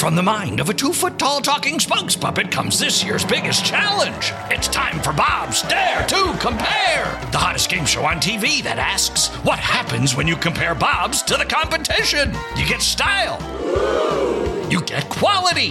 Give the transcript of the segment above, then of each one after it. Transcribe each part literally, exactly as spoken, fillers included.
From the mind of a two-foot-tall talking spokes puppet comes this year's biggest challenge. It's time for Bob's Dare to Compare, the hottest game show on T V that asks, what happens when you compare Bobs to the competition? You get style. You get quality.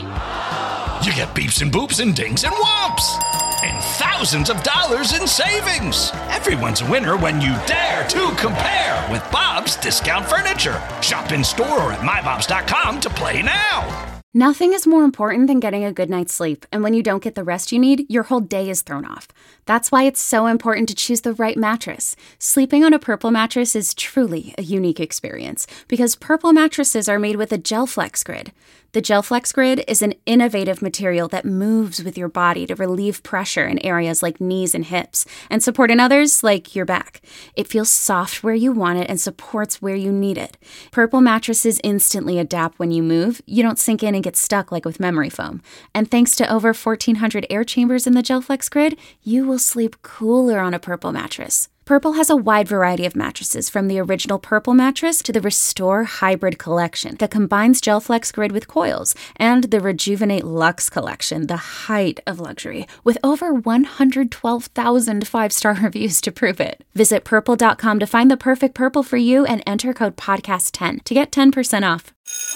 You get beeps and boops and dings and whomps. And thousands of dollars in savings. Everyone's a winner when you dare to compare with Bob's Discount Furniture. Shop in store or at my bobs dot com to play now. Nothing is more important than getting a good night's sleep, and when you don't get the rest you need, your whole day is thrown off. That's why it's so important to choose the right mattress. Sleeping on a Purple mattress is truly a unique experience, because Purple mattresses are made with a GelFlex Grid. The GelFlex Grid is an innovative material that moves with your body to relieve pressure in areas like knees and hips, and support in others like your back. It feels soft where you want it and supports where you need it. Purple mattresses instantly adapt when you move. You don't sink in and get stuck like with memory foam. And thanks to over fourteen hundred air chambers in the GelFlex Grid, you will sleep cooler on a Purple mattress. Purple has a wide variety of mattresses, from the original Purple mattress to the Restore Hybrid collection that combines GelFlex Grid with coils, and the Rejuvenate Luxe collection, the height of luxury, with over one hundred twelve thousand five-star reviews to prove it. Visit purple dot com to find the perfect Purple for you and enter code podcast ten to get ten percent off.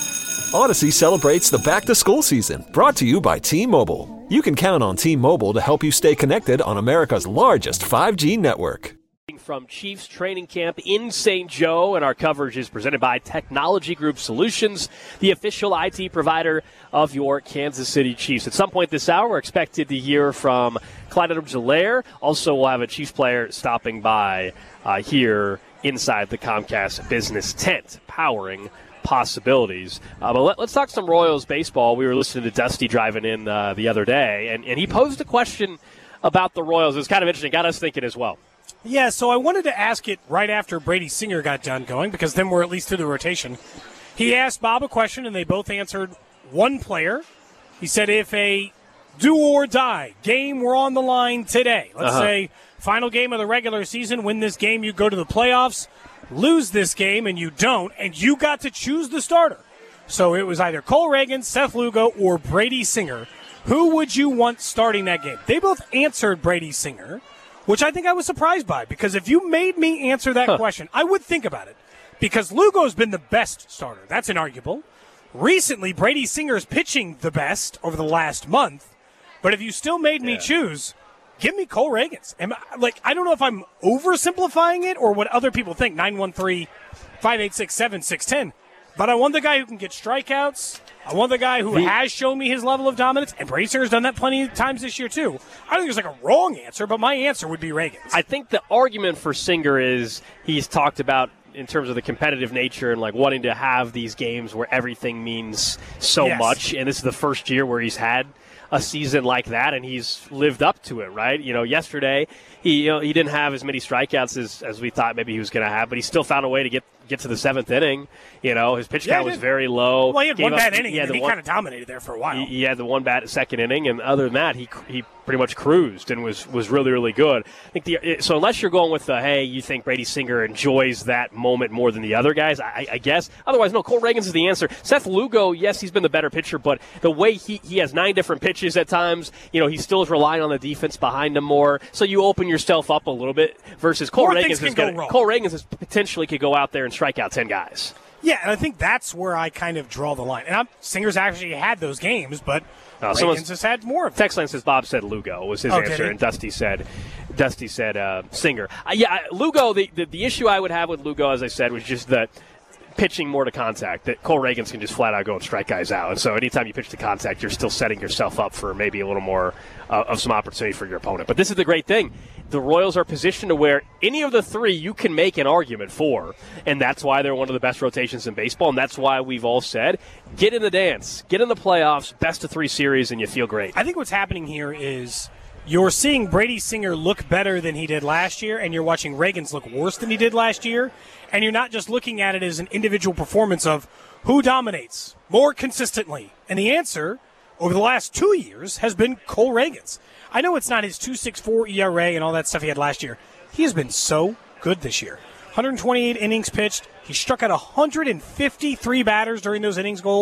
Odyssey celebrates the back-to-school season, brought to you by T-Mobile. You can count on T-Mobile to help you stay connected on America's largest five G network. From Chiefs training camp in Saint Joe, and our coverage is presented by Technology Group Solutions, the official I T provider of your Kansas City Chiefs. At some point this hour, we're expected to hear from Clyde Edwards-Helaire. Also, we'll have a Chiefs player stopping by uh, here inside the Comcast business tent, powering possibilities. Uh, but let, let's talk some Royals baseball. We were listening to Dusty driving in uh, the other day, and, and he posed a question about the Royals. It was kind of interesting. Got us thinking as well. Yeah, so I wanted to ask it right after Brady Singer got done going, because then we're at least through the rotation. He asked Bob a question, and they both answered one player. He said, if a do-or-die game were on the line today, let's uh-huh. say final game of the regular season, win this game, you go to the playoffs, lose this game, and you don't, and you got to choose the starter. So it was either Cole Reagan, Seth Lugo, or Brady Singer. Who would you want starting that game? They both answered Brady Singer, which I think I was surprised by, because if you made me answer that huh. question, I would think about it, because Lugo's been the best starter. That's inarguable. Recently, Brady Singer's pitching the best over the last month, but if you still made me yeah. choose, give me Cole Reagans. Am I, like, I don't know if I'm oversimplifying it or what other people think, nine one three, five eight six, seven six one zero, but I want the guy who can get strikeouts. I want the guy who the, has shown me his level of dominance, and Brady Singer's done that plenty of times this year, too. I don't think there's like a wrong answer, but my answer would be Reagan. I think the argument for Singer is he's talked about in terms of the competitive nature and like wanting to have these games where everything means so yes. much, and this is the first year where he's had a season like that, and he's lived up to it, right? You know, yesterday he you know, he didn't have as many strikeouts as, as we thought maybe he was going to have, but he still found a way to get get to the seventh inning. You know, his pitch yeah, count was very low. Well, he had one up, bad inning, he and he kind of dominated there for a while. He, he had the one bat second inning, and other than that, he he pretty much cruised and was, was really, really good. I think the so unless you're going with the, hey, you think Brady Singer enjoys that moment more than the other guys, I, I guess. Otherwise, no, Cole Reagans is the answer. Seth Lugo, yes, he's been the better pitcher, but the way he, he has nine different pitches at times, you know, he still is relying on the defense behind him more, so you open yourself up a little bit versus Cole Reagans. Is gonna, Cole Reagans is potentially could go out there and strike out ten guys. Yeah, and I think that's where I kind of draw the line. And I'm, Singer's actually had those games, but uh, Reagan's has had more of them. Text line says Bob said Lugo was his oh, answer, and Dusty said Dusty said uh, Singer. Uh, yeah, Lugo, the, the, the issue I would have with Lugo, as I said, was just that pitching more to contact, that Cole Reagans can just flat out go and strike guys out. And so anytime you pitch to contact, you're still setting yourself up for maybe a little more uh, of some opportunity for your opponent. But this is the great thing. The Royals are positioned to where any of the three you can make an argument for, and that's why they're one of the best rotations in baseball, and that's why we've all said, get in the dance, get in the playoffs, best of three series, and you feel great. I think what's happening here is you're seeing Brady Singer look better than he did last year, and you're watching Reagans look worse than he did last year, and you're not just looking at it as an individual performance of who dominates more consistently. And the answer, over the last two years, has been Cole Reagans. I know it's not his two point six four E R A and all that stuff he had last year. He has been so good this year. one hundred twenty-eight innings pitched. He struck out one hundred fifty-three batters during those innings, Gold.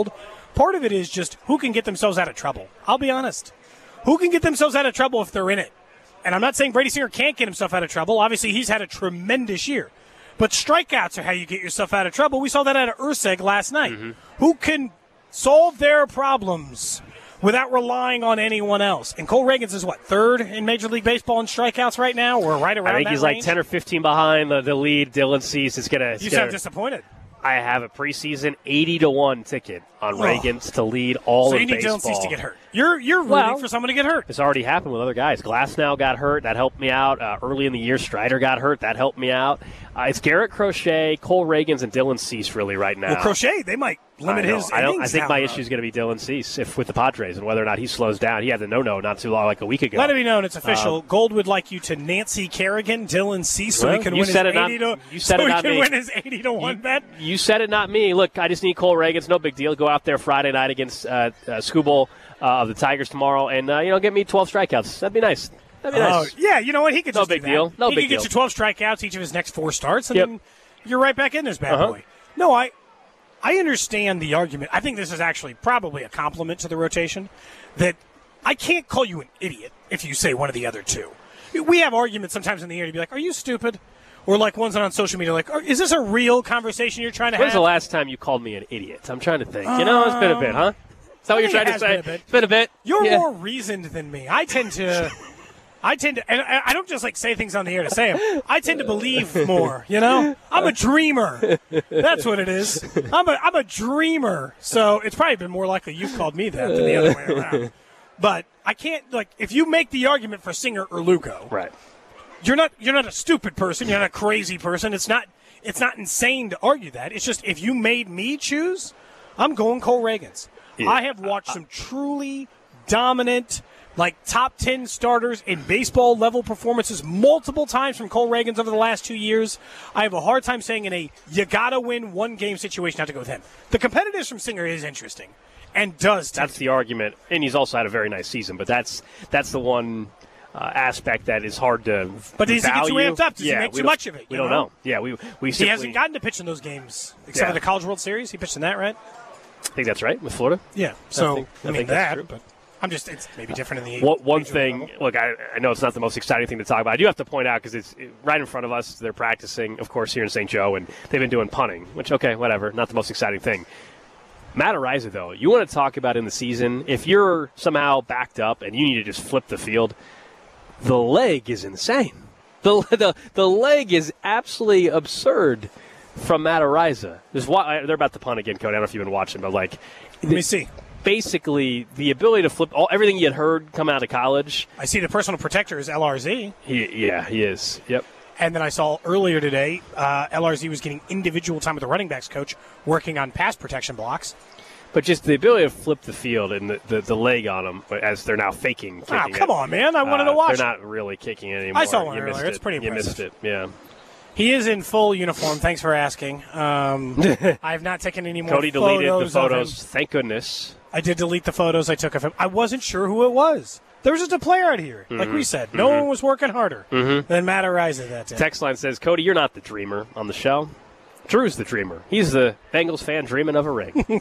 Part of it is just who can get themselves out of trouble. I'll be honest. Who can get themselves out of trouble if they're in it? And I'm not saying Brady Singer can't get himself out of trouble. Obviously, he's had a tremendous year. But strikeouts are how you get yourself out of trouble. We saw that out of Urseg last night. Mm-hmm. Who can solve their problems without relying on anyone else? And Cole Reagans is, what, third in Major League Baseball in strikeouts right now, or right around that I think he's range? like ten or fifteen behind the, the lead. Dylan Cease is going to. You sound disappointed. I have a preseason eighty to one ticket on oh. Reagans to lead all so of you need baseball. Dylan Cease to get hurt. You're you're rooting well, for someone to get hurt. It's already happened with other guys. Glasnow got hurt. That helped me out. Uh, early in the year, Strider got hurt. That helped me out. Uh, it's Garrett Crochet, Cole Reagans, and Dylan Cease really right now. Well, Crochet, they might limit I his I, don't, I innings think down my the issue is going to be Dylan Cease if with the Padres and whether or not he slows down. He had the no-no not too long, like a week ago. Let it be known, it's official. Um, Gold would like you to Nancy Kerrigan, Dylan Cease, so well, he can you win his said it eighty not, to you said so it he not can me. win his eighty to one you, bet. You said it, not me. Look, I just need Cole Reagans. No big deal. Go out there Friday night against uh, uh, Skubal uh, of the Tigers tomorrow, and uh, you know, get me twelve strikeouts. That'd be nice. That'd be nice. Oh, yeah, you know what? He could no just big do that. deal. No he big could deal. get you twelve strikeouts each of his next four starts, and yep. then you're right back in this bad uh-huh. boy. No, I I understand the argument. I think this is actually probably a compliment to the rotation that I can't call you an idiot if you say one of the other two. We have arguments sometimes in the air to be like, are you stupid? Or like ones on social media like, is this a real conversation you're trying to When's have? When's the last time you called me an idiot? I'm trying to think. You know, it's been a bit, huh? Is that what you're trying to say? Been a bit. It's been a bit. You're yeah. more reasoned than me. I tend to, I tend to, and I don't just like say things on the air to say them. I tend to believe more. You know, I'm a dreamer. That's what it is. I'm a, I'm a dreamer. So it's probably been more likely you've called me that than the other way around. But I can't like if you make the argument for Singer or Lugo, right? You're not you're not a stupid person. You're not a crazy person. It's not it's not insane to argue that. It's just if you made me choose, I'm going Cole Reagans. Yeah. I have watched some truly dominant, like top ten starters in baseball level performances multiple times from Cole Reagans over the last two years. I have a hard time saying in a you gotta win one game situation not to go with him. The competitiveness from Singer is interesting and does. That's the argument, and he's also had a very nice season. But that's that's the one uh, aspect that is hard to. But does value. he get you amped up? Does yeah, he make too don't, much of it? We don't know? know. Yeah, we we he hasn't gotten to pitch in those games except yeah. for the College World Series. He pitched in that, right? I think that's right with Florida. Yeah, so I, think, I, I mean think that, true. but I'm just it's maybe different in the one, one thing. Look, I, I know it's not the most exciting thing to talk about. I do have to point out because it's right in front of us. They're practicing, of course, here in Saint Joe, and they've been doing punting, which okay, whatever, not the most exciting thing. Matt Araiza, though, you want to talk about in the season if you're somehow backed up and you need to just flip the field, the leg is insane. The the the leg is absolutely absurd. From Matt Araiza. They're about to punt again, Cody. I don't know if you've been watching, but like, let me see. Basically, the ability to flip all everything you had heard coming out of college. I see the personal protector is L R Z. He, yeah, he is. Yep. And then I saw earlier today, uh, L R Z was getting individual time with the running backs coach, working on pass protection blocks. But just the ability to flip the field and the, the, the leg on them as they're now faking. Oh, come it. on, man! I wanted uh, to watch. They're not really kicking it anymore. I saw one you earlier. It's pretty impressive. You missed it. Yeah. He is in full uniform. Thanks for asking. Um, I have not taken any more Cody photos deleted the photos. Of him. Thank goodness. I did delete the photos I took of him. I wasn't sure who it was. There was just a player out here. Mm-hmm. Like we said, no mm-hmm. one was working harder mm-hmm. than Matt Araiza that day. Text line says, Cody, you're not the dreamer on the show. Drew's the dreamer. He's the Bengals fan dreaming of a ring.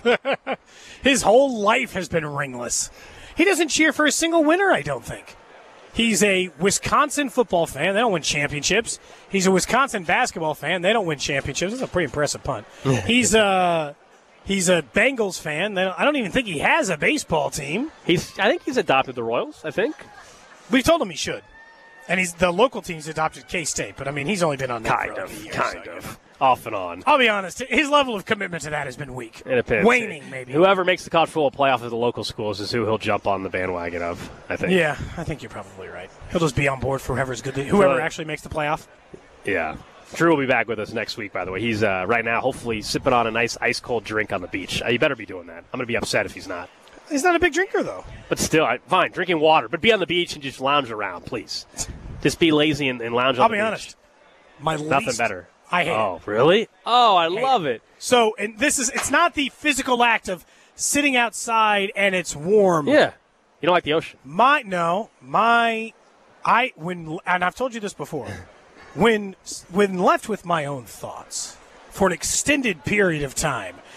His whole life has been ringless. He doesn't cheer for a single winner, I don't think. He's a Wisconsin football fan. They don't win championships. He's a Wisconsin basketball fan. They don't win championships. That's a pretty impressive punt. he's a he's a Bengals fan. I don't even think he has a baseball team. He's. I think he's adopted the Royals. I think we told him he should, and he's the local team's adopted K-State. But I mean, he's only been on that kind for of, years, kind so, of. You know. Off and on. I'll be honest. His level of commitment to that has been weak. It depends. Waning, maybe. Whoever makes the college football playoff of the local schools is who he'll jump on the bandwagon of, I think. Yeah, I think you're probably right. He'll just be on board for whoever's good. To, whoever so, actually makes the playoff. Yeah. Drew will be back with us next week, by the way. He's uh, right now hopefully sipping on a nice ice-cold drink on the beach. Uh, you better be doing that. I'm going to be upset if he's not. He's not a big drinker, though. But still, I, fine, drinking water. But be on the beach and just lounge around, please. Just be lazy and, and lounge on I'll the be beach. honest. My Nothing least, better. I hate oh, it. Oh, really? Oh, I I love it. it. So, and this is, it's not the physical act of sitting outside and it's warm. Yeah. You don't like the ocean. My, no, my, I, when, and I've told you this before, when, when left with my own thoughts for an extended period of time,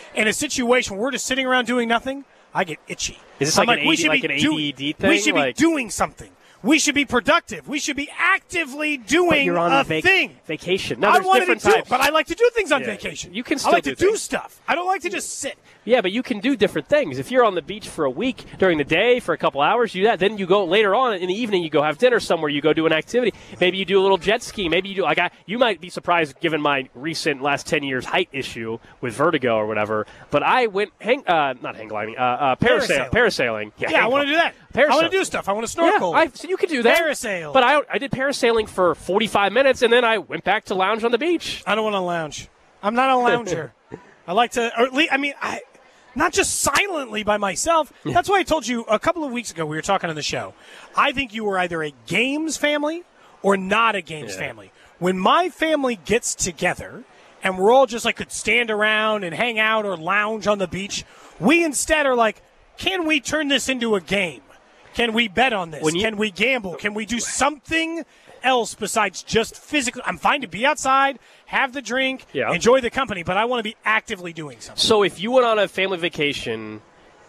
in a situation where we're just sitting around doing nothing, I get itchy. Is this I'm like, an, we A D, should like be an do- A D D thing? We should like, be doing something. We should be productive. We should be actively doing but you're on a vac- thing. vacation. No, I there's wanted different to do, types. but I like to do things on Yeah, vacation. you can still I like do to do things. stuff. I don't like to just sit. Yeah, but you can do different things. If you're on the beach for a week during the day for a couple hours, you do that. Then you go later on in the evening. You go have dinner somewhere. You go do an activity. Maybe you do a little jet ski. Maybe you do like I. You might be surprised given my recent last ten years height issue with vertigo or whatever. But I went hang uh, not hang gliding uh, uh, parasailing. Parasailing. Parasailing. Yeah, Yeah, I want to do that. Parasailing. I want to do stuff. I want to snorkel. Yeah, I, so you could do that. Parasail. But I I did parasailing for forty-five minutes and then I went back to lounge on the beach. I don't want to lounge. I'm not a lounger. I like to, or at least, I mean, I not just silently by myself. That's why I told you a couple of weeks ago we were talking on the show. I think you were either a games family or not a games Yeah. family. When my family gets together and we're all just like could stand around and hang out or lounge on the beach, we instead are like, can we turn this into a game? Can we bet on this? When you- Can we gamble? Can we do something else besides just physically? I'm fine to be outside, have the drink, Yeah. enjoy the company, but I want to be actively doing something. So if you went on a family vacation,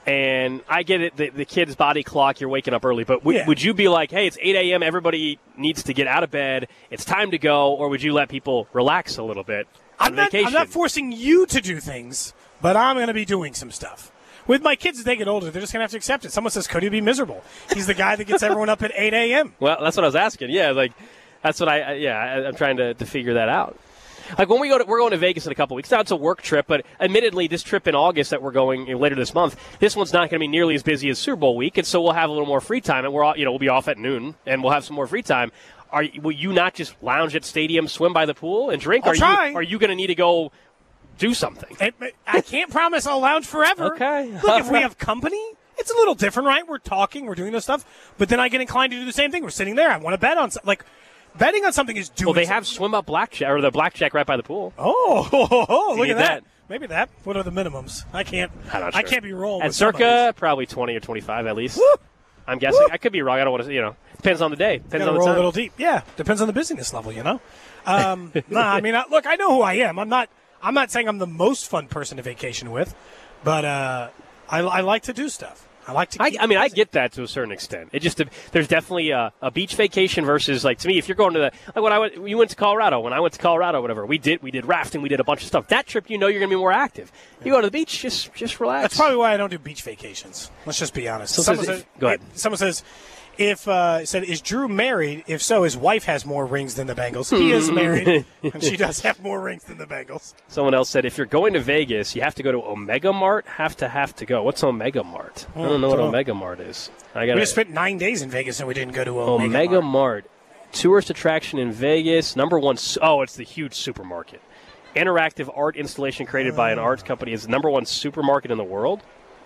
and I get it, the, the kid's body clock, you're waking up early, but w- Yeah. would you be like, hey, it's eight a.m., everybody needs to get out of bed, it's time to go, or would you let people relax a little bit on I'm not, vacation? I'm not forcing you to do things, but I'm going to be doing some stuff. With my kids, as they get older, they're just going to have to accept it. Someone says, Cody would be miserable. He's the guy that gets everyone up at eight a.m. Well, that's what I was asking. Yeah, like that's what I, I yeah, I, I'm trying to, to figure that out. Like when we go to, we're going to Vegas in a couple weeks. Now it's a work trip, but admittedly, this trip in August that we're going you know, later this month, this one's not going to be nearly as busy as Super Bowl week, and so we'll have a little more free time, and we're all, you know we'll be off at noon, and we'll have some more free time. Are will you not just lounge at stadium, swim by the pool, and drink? I'll are try. you are you going to need to go do something? It, I can't promise I'll lounge forever. Okay. Look, if we have company, it's a little different, right? We're talking, we're doing this stuff, but then I get inclined to do the same thing. We're sitting there. I want to bet on something. Like, betting on something is doing Well, they have something. swim up blackjack or the blackjack right by the pool. Oh, ho, ho, ho, look get at that. that. Maybe that. What are the minimums? I can't. I'm not I sure. can't be rolling. At with circa somebody. probably twenty or twenty-five at least. Woo! I'm guessing. Woo! I could be wrong. I don't want to. You know, depends on the day. Depends Gotta on the roll time. a little deep. Yeah, depends on the busyness level, you know. Um, nah, I mean, I, look, I know who I am. I'm not. I'm not saying I'm the most fun person to vacation with, but uh, I, I like to do stuff. I like to. I, Keep I mean, I busy. get that to a certain extent. It just there's definitely a, a beach vacation versus like to me if you're going to the like when I went you went to Colorado when I went to Colorado whatever we did we did rafting we did a bunch of stuff that trip you know you're gonna be more active. You go to the beach just just relax. That's probably why I don't do beach vacations. Let's just be honest. So someone says says, if- go ahead. Someone says, if uh, said, is Drew married? If so, his wife has more rings than the Bengals. He is married, and she does have more rings than the Bengals. Someone else said if you're going to Vegas you have to go to Omega Mart. Have to have to go. What's Omega Mart? I don't know what don't know. Omega Mart is. I We got just spent nine days in Vegas, and we didn't go to Omega, Omega Mart. Mart. Tourist attraction in Vegas. Number one. su- Oh, it's the huge supermarket. Interactive art installation created by an art company is the number one supermarket in the world.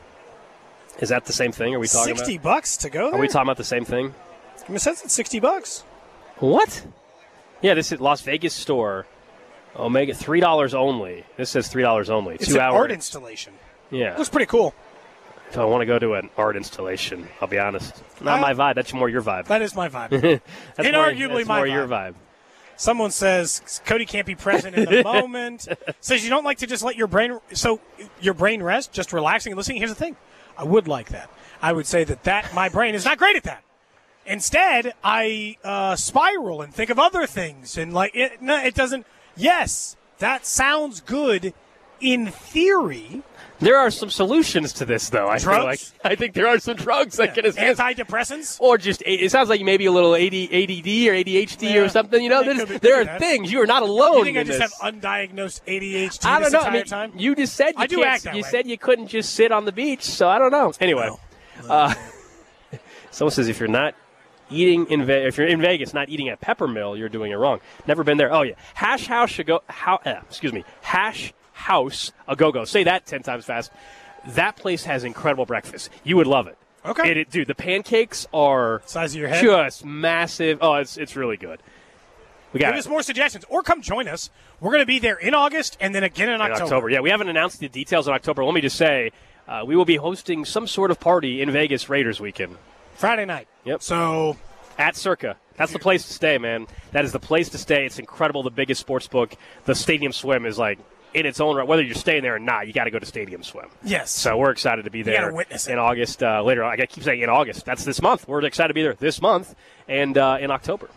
Is that the same thing? Are we talking Sixty about? bucks to go there. Are we talking about the same thing? It says it's sixty bucks. What? Yeah, this is Las Vegas store. Omega, three dollars only. This says three dollars only. It's Two an hours. art installation. Yeah. Looks pretty cool. If I want to go to an art installation, I'll be honest. Not Uh, my vibe. That's more your vibe. That is my vibe. That's inarguably more, that's my more vibe. your vibe. Someone says Cody can't be present in the moment. Says you don't like to just let your brain so your brain rest, just relaxing and listening. Here's the thing, I would like that. I would say that that my brain is not great at that. Instead, I uh, spiral and think of other things and like it. No, it doesn't. Yes, that sounds good in theory. There are some solutions to this, though. I feel like Drugs? I think there are some drugs that can assist. Antidepressants. Or just, it sounds like maybe a little A D D or A D H D Yeah. or something. You know, It there's, could be- could there be are that. things. You are not alone You think I in just this. have undiagnosed A D H D I don't this know. entire I mean, time? you just said you I do can't- act that You way. said you couldn't just sit on the beach, so I don't know. Anyway, uh, someone says if you're not eating in Ve- if you're in Vegas, not eating at Peppermill, you're doing it wrong. Never been there. Oh yeah, Hash House should go. How? Uh, excuse me, Hash House a Go Go. Say that ten times fast. That place has incredible breakfast. You would love it. Okay. It, it, dude, the pancakes are Size of your head. just massive. Oh, it's it's really good. We got Give us more suggestions, or come join us. We're going to be there in August and then again in in October. October. Yeah, we haven't announced the details in October. Let me just say, uh, we will be hosting some sort of party in Vegas Raiders weekend Friday night. Yep. So at Circa. That's the place to stay, man. That is the place to stay. It's incredible. The biggest sports book. The Stadium Swim is like in its own right. Whether you're staying there or not, you got to go to Stadium Swim. Yes. So we're excited to be there. You got to witness it. In August. Uh, later on, I keep saying in August. That's this month. We're excited to be there this month and uh, in October.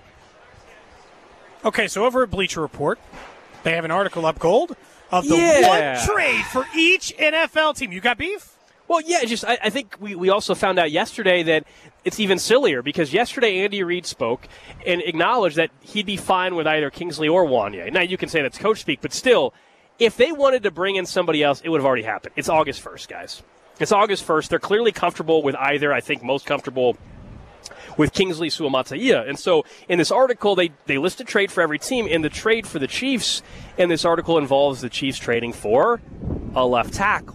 Okay, so over at Bleacher Report, they have an article up, Gold, of the yeah. one trade for each N F L team. You got beef? Well, yeah, just I, I think we, we also found out yesterday that it's even sillier because yesterday Andy Reid spoke and acknowledged that he'd be fine with either Kingsley or Wanye. Now, you can say that's coach speak, but still, if they wanted to bring in somebody else, it would have already happened. It's August first, guys. It's August first. They're clearly comfortable with either. I think most comfortable with Kingsley Suamataia. And so in this article, they, they list a trade for every team. And the trade for the Chiefs in this article involves the Chiefs trading for a left tackle.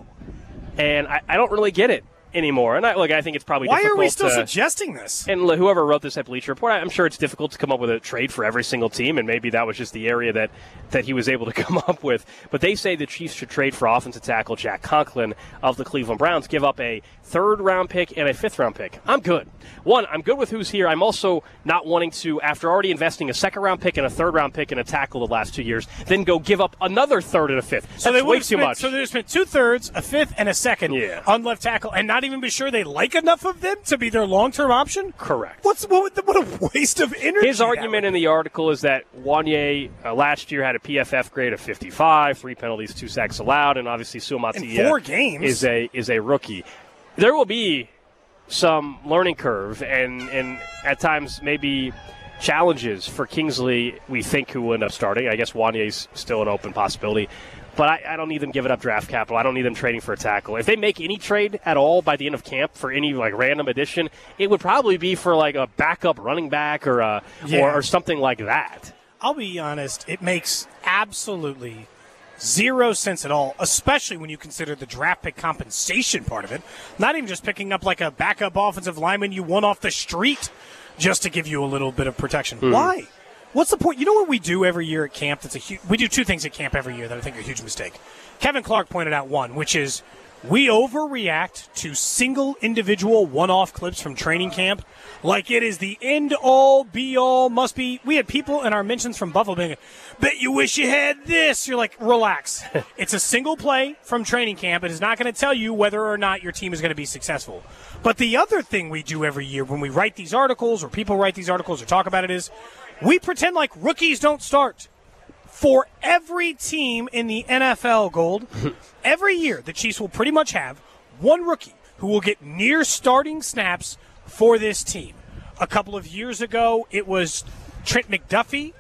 And I, I don't really get it anymore. And I, look, I think it's probably Why difficult. Why are we still to, suggesting this? And whoever wrote this at Bleacher Report, I'm sure it's difficult to come up with a trade for every single team, and maybe that was just the area that, that he was able to come up with. But they say the Chiefs should trade for offensive tackle Jack Conklin of the Cleveland Browns, give up a third-round pick and a fifth-round pick. I'm good. One, I'm good with who's here. I'm also not wanting to, after already investing a second-round pick and a third-round pick and a tackle the last two years, then go give up another third and a fifth. That's so they way too spent, much. So they spent two-thirds, a fifth, and a second yeah. on left tackle, and not even be sure they like enough of them to be their long-term option? Correct. What's What, what a waste of energy. His argument in the article is that Wanye uh, last year had a P F F grade of fifty-five, three penalties, two sacks allowed, and obviously Suamataia four games. is a is a rookie. There will be some learning curve and, and at times maybe challenges for Kingsley, we think, who will end up starting. I guess Wanye's still an open possibility. But I, I don't need them giving up draft capital. I don't need them trading for a tackle. If they make any trade at all by the end of camp for any like random addition, it would probably be for like a backup running back or a, yeah. or, or something like that. I'll be honest, it makes absolutely zero sense at all, especially when you consider the draft pick compensation part of it. Not even just picking up like a backup offensive lineman you won off the street just to give you a little bit of protection. Mm. Why? What's the point? You know what we do every year at camp? That's a hu- we do two things at camp every year that I think are a huge mistake. Kevin Clark pointed out one, which is we overreact to single individual one-off clips from training camp like it is the end-all, be-all, must be. We had people in our mentions from Buffalo being, bet you wish you had this. You're like, relax. It's a single play from training camp. It is not going to tell you whether or not your team is going to be successful. But the other thing we do every year when we write these articles or people write these articles or talk about it is we pretend like rookies don't start. For every team in the N F L, Gold, every year the Chiefs will pretty much have one rookie who will get near starting snaps for this team. A couple of years ago, it was Trent McDuffie.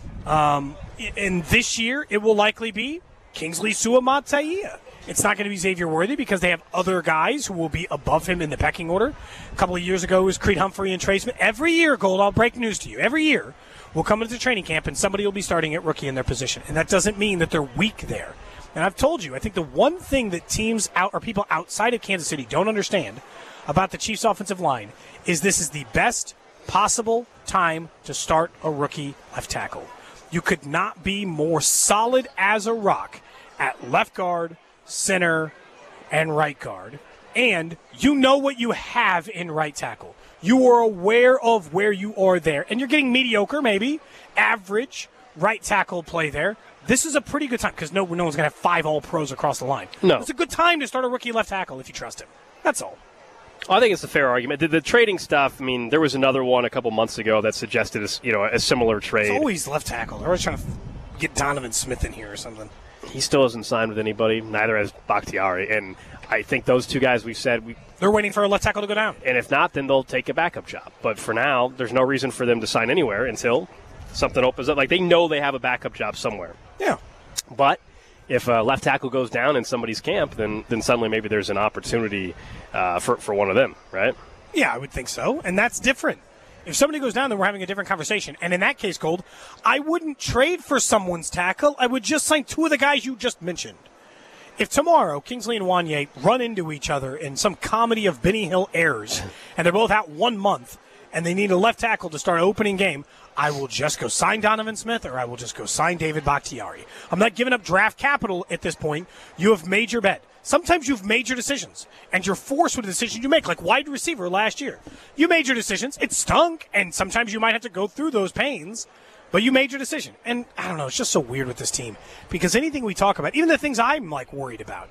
Um, and this year, it will likely be Kingsley Suamataia. It's not going to be Xavier Worthy because they have other guys who will be above him in the pecking order. A couple of years ago, it was Creed Humphrey and Trey Smith. Every year, Gold, I'll break news to you. Every year, we'll come into training camp and somebody will be starting at rookie in their position. And that doesn't mean that they're weak there. And I've told you, I think the one thing that teams out or people outside of Kansas City don't understand about the Chiefs' offensive line is this is the best possible time to start a rookie left tackle. You could not be more solid as a rock at left guard, center, and right guard. And you know what you have in right tackle. You are aware of where you are there. And you're getting mediocre, maybe, average right tackle play there. This is a pretty good time because no, no one's going to have five all-pros across the line. No. It's a good time to start a rookie left tackle if you trust him. That's all. I think it's a fair argument. The, the trading stuff, I mean, there was another one a couple months ago that suggested a, you know, a similar trade. It's always left tackle. They're always trying to get Donovan Smith in here or something. He still hasn't signed with anybody. Neither has Bakhtiari. And I think those two guys we've said we they're waiting for a left tackle to go down. And if not, then they'll take a backup job. But for now, there's no reason for them to sign anywhere until something opens up. Like, they know they have a backup job somewhere. Yeah. But if a left tackle goes down in somebody's camp, then then suddenly maybe there's an opportunity uh, for, for one of them, right? Yeah, I would think so. And that's different. If somebody goes down, then we're having a different conversation. And in that case, Gold, I wouldn't trade for someone's tackle. I would just sign two of the guys you just mentioned. If tomorrow Kingsley and Wanye run into each other in some comedy of Benny Hill errors, and they're both out one month, and they need a left tackle to start an opening game, I will just go sign Donovan Smith, or I will just go sign David Bakhtiari. I'm not giving up draft capital at this point. You have made your bet. Sometimes you've made your decisions, and you're forced with the decision you make, like wide receiver last year. You made your decisions. It stunk, and sometimes you might have to go through those pains. But you made your decision. And I don't know, it's just so weird with this team. Because anything we talk about, even the things I'm like worried about,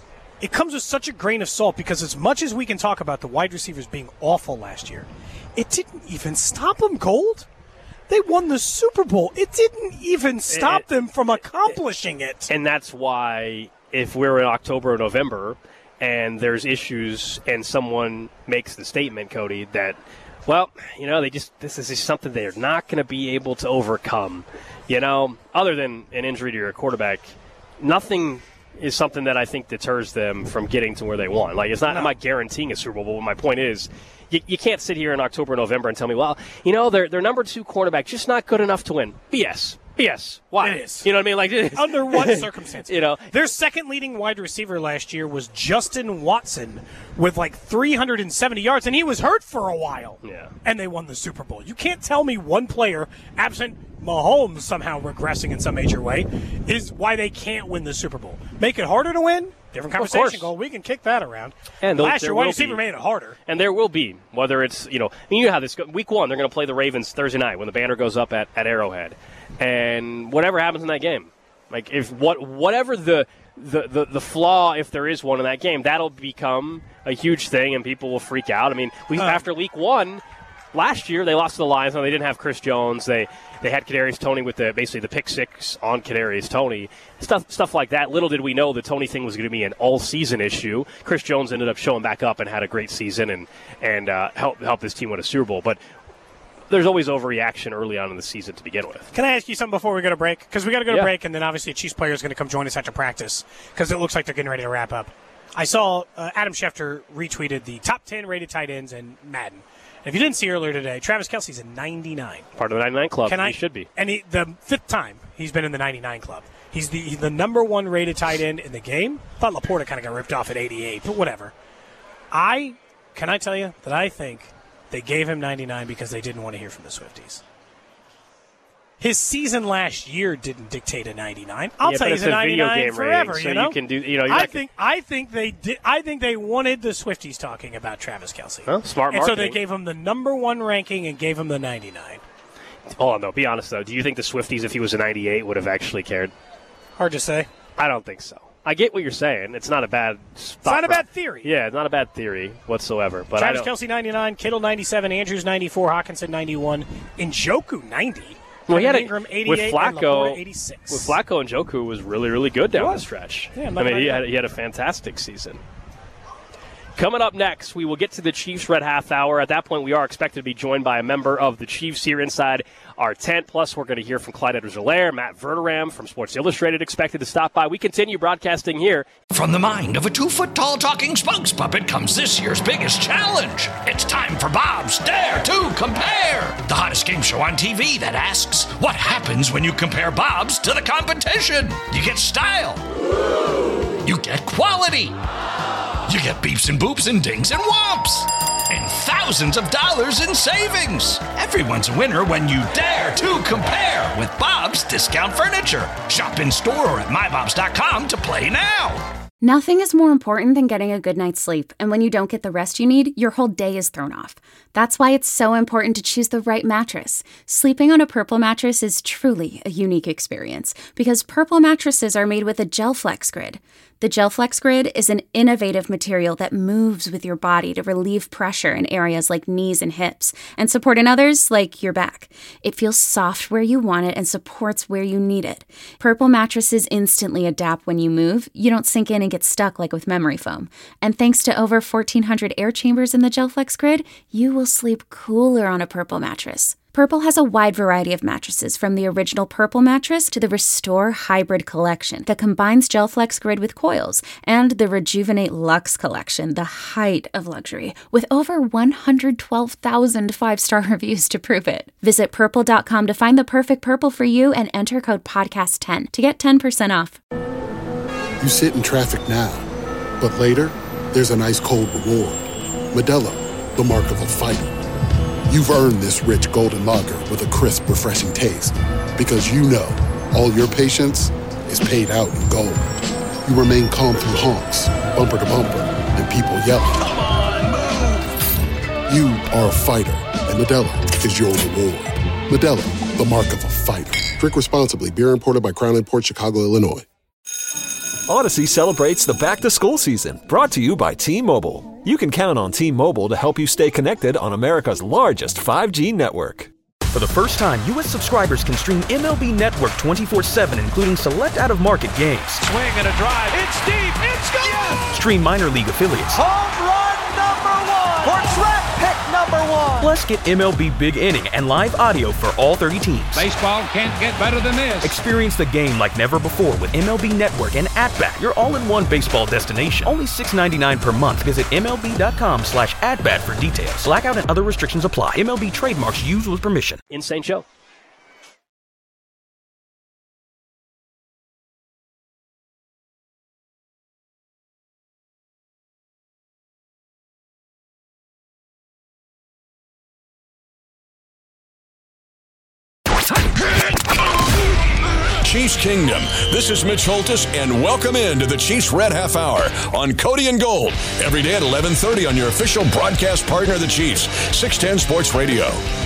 it comes with such a grain of salt because as much as we can talk about the wide receivers being awful last year, it didn't even stop them, Gold. They won the Super Bowl. It didn't even stop it, them from accomplishing it. And that's why if we're in October or November and there's issues and someone makes the statement, Cody, that, well, you know, they just this is just something they're not going to be able to overcome. You know, other than an injury to your quarterback, nothing is something that I think deters them from getting to where they want. Like, it's not, no. I'm not guaranteeing a Super Bowl, but my point is, you, you can't sit here in October, November and tell me, well, you know, their their number two cornerback just not good enough to win. B S. B S. Why? It is. You know what I mean? Like, it is. Under what circumstances? You know, their second leading wide receiver last year was Justin Watson with like three hundred seventy yards, and he was hurt for a while. Yeah. And they won the Super Bowl. You can't tell me one player, absent Mahomes somehow regressing in some major way, is why they can't win the Super Bowl. Make it harder to win? Different conversation, Gold. We can kick that around. And last year, wide receiver made it harder. And there will be, whether it's, you know, I mean, you know how this goes. Week one, they're going to play the Ravens Thursday night when the banner goes up at, at Arrowhead. And whatever happens in that game, like if what whatever the, the, the, the flaw, if there is one in that game, that'll become a huge thing and people will freak out. I mean, we uh, after week one, last year they lost to the Lions. Now they didn't have Chris Jones. They they had Kadarius Toney with the basically the pick six on Kadarius Toney. Stuff stuff like that. Little did we know the Toney thing was going to be an all season issue. Chris Jones ended up showing back up and had a great season and and uh, helped help this team win a Super Bowl. But there's always overreaction early on in the season to begin with. Can I ask you something before we go to break? Because we got to go to yeah. break, and then obviously a Chiefs player is going to come join us after practice because it looks like they're getting ready to wrap up. I saw uh, Adam Schefter retweeted the top ten rated tight ends in Madden. And if you didn't see earlier today, Travis Kelce's a ninety-nine. Part of the ninety-nine club. Can I, he should be. And he, the fifth time he's been in the ninety-nine club. He's the he's the number one rated tight end in the game. I thought Laporta kind of got ripped off at eighty-eight, but whatever. I Can I tell you that I think they gave him ninety-nine because they didn't want to hear from the Swifties. His season last year didn't dictate a ninety-nine. I'll yeah, tell you, he's a ninety-nine forever. Rating, so you know, you can do. You know, I think I think they did. I think they wanted the Swifties talking about Travis Kelce. Well, smart and marketing. so they gave him the number one ranking and gave him the ninety-nine. Hold on, though. Be honest, though. Do you think the Swifties, if he was a ninety-eight, would have actually cared? Hard to say. I don't think so. I get what you're saying. It's not a bad It's not a bad theory. Yeah, it's not a bad theory whatsoever. But Travis Kelce, ninety-nine. Kittle, ninety-seven. Andrews, ninety-four. Hawkinson, ninety-one. Njoku, ninety. Well, he had a, Ingram, with Flacco, eighty-six. With Flacco, Njoku was really, really good down the stretch. Yeah, I mean, he had, he had a fantastic season. Coming up next, we will get to the Chiefs Red Half Hour. At that point, we are expected to be joined by a member of the Chiefs here inside our tent. Plus, we're going to hear from Clyde Edwards-Helaire, Matt Verderam from Sports Illustrated expected to stop by. We continue broadcasting here. From the mind of a two-foot-tall talking spokes puppet comes this year's biggest challenge. It's time for Bob's Dare to Compare, the hottest game show on T V that asks, what happens when you compare Bob's to the competition? You get style. You get quality. You get beeps and boops and dings and whomps. And thousands of dollars in savings. Everyone's a winner when you dare to compare with Bob's Discount Furniture. Shop in store or at my bobs dot com to play now. Nothing is more important than getting a good night's sleep, and when you don't get the rest you need, your whole day is thrown off. That's why it's so important to choose the right mattress. Sleeping on a Purple mattress is truly a unique experience, because Purple mattresses are made with a GelFlex Grid. The GelFlex Grid is an innovative material that moves with your body to relieve pressure in areas like knees and hips, and support in others like your back. It feels soft where you want it and supports where you need it. Purple mattresses instantly adapt when you move. You don't sink in and get stuck like with memory foam. And thanks to over fourteen hundred air chambers in the GelFlex Grid, you will sleep cooler on a Purple mattress. Purple has a wide variety of mattresses, from the original Purple mattress to the Restore Hybrid collection that combines GelFlex Grid with coils, and the Rejuvenate Luxe collection, the height of luxury, with over one hundred twelve thousand five-star reviews to prove it. Visit purple dot com to find the perfect Purple for you and enter code podcast ten to get ten percent off. You sit in traffic now, but later, there's an ice-cold reward. Modelo, the mark of a fighter. You've earned this rich golden lager with a crisp, refreshing taste. Because you know, all your patience is paid out in gold. You remain calm through honks, bumper to bumper, and people yelling. Come on, move! You are a fighter, and Modelo is your reward. Modelo, the mark of a fighter. Drink responsibly. Beer imported by Crown Imports, Chicago, Illinois. Odyssey celebrates the back-to-school season, brought to you by T-Mobile. You can count on T-Mobile to help you stay connected on America's largest five G network. For the first time, U S subscribers can stream M L B Network twenty-four seven, including select out-of-market games. Swing and a drive. It's deep. It's gone. Yes! Stream minor league affiliates. Home run number one. Or draft pick number one. Plus, get M L B Big Inning and live audio for all thirty teams. Baseball can't get better than this. Experience the game like never before with M L B Network and At-Bat, your all-in-one baseball destination. Only six dollars and ninety-nine cents per month. Visit MLB.com slash at-bat for details. Blackout and other restrictions apply. M L B trademarks used with permission. In Saint Joe. Chiefs Kingdom. This is Mitch Holtis, and welcome into the Chiefs Red Half Hour on Cody and Gold. Every day at eleven thirty on your official broadcast partner, the Chiefs, six ten Sports Radio.